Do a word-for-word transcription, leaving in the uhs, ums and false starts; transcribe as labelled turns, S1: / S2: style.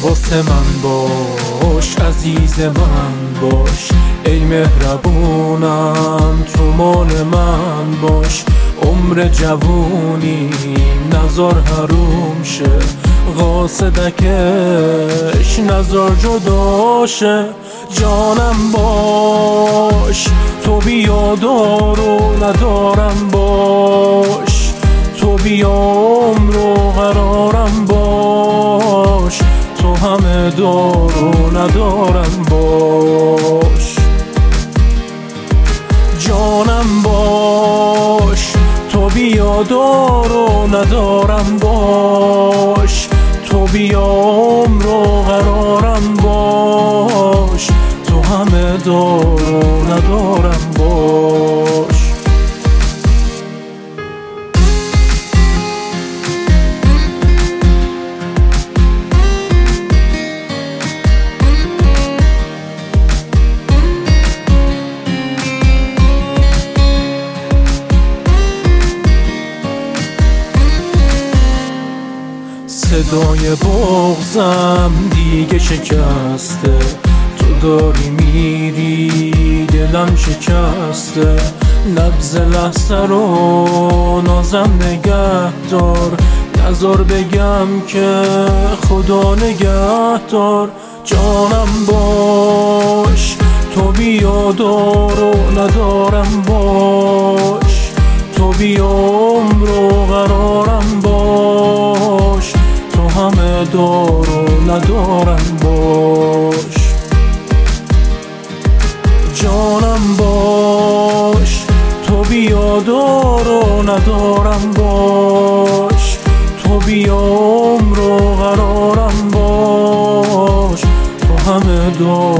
S1: واسه من باش، عزیز من باش، ای مهربونم تو مال من باش. عمر جوونی نزار حروم شه، قاصدکش نزار جداشه. جانم باش تو بیا دارو ندارم باش، تو بیا عمر و قرارم باش، تو همه دارو ندارم باش. جانم باش تو بیا دارو ندارم باش، تو بیا عمر و قرارم باش، تو همه دارو ندارم باش. صدای بغضم دیگه شکسته، تو داری میری دلم شکسته. نبض لحظه رو نازم نگه دار، نزار بگم که خدا نگه دار. جانم باش تو بیا دارو ندارم باش، تو بیا عمر و قرارم باش، تو همه دارو ندارم باش. جانم باش تو بیا دارو ندارم باش، تو بیا عمر و قرارم باش، تو همه دارو